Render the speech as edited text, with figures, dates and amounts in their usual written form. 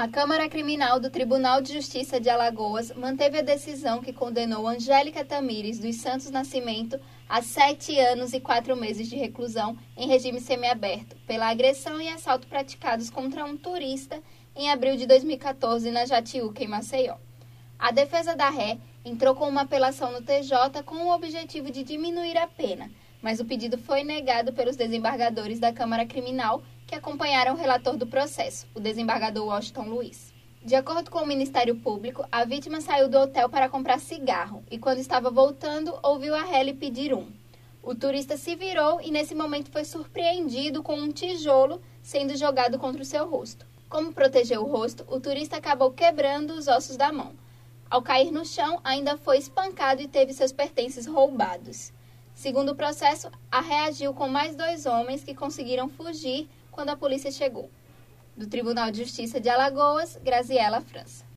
A Câmara Criminal do Tribunal de Justiça de Alagoas manteve a decisão que condenou Angélica Tamires dos Santos Nascimento a 7 anos e 4 meses de reclusão em regime semiaberto pela agressão e assalto praticados contra um turista em abril de 2014 na Jatiuca, em Maceió. A defesa da ré entrou com uma apelação no TJ com o objetivo de diminuir a pena, mas o pedido foi negado pelos desembargadores da Câmara Criminal que acompanharam o relator do processo, o desembargador Washington Luiz. De acordo com o Ministério Público, a vítima saiu do hotel para comprar cigarro e, quando estava voltando, ouviu a ré lhe pedir um. O turista se virou e, nesse momento, foi surpreendido com um tijolo sendo jogado contra o seu rosto. Como protegeu o rosto, o turista acabou quebrando os ossos da mão. Ao cair no chão, ainda foi espancado e teve seus pertences roubados. Segundo o processo, a ré agiu com mais 2 homens que conseguiram fugir quando a polícia chegou. Do Tribunal de Justiça de Alagoas, Graziela França.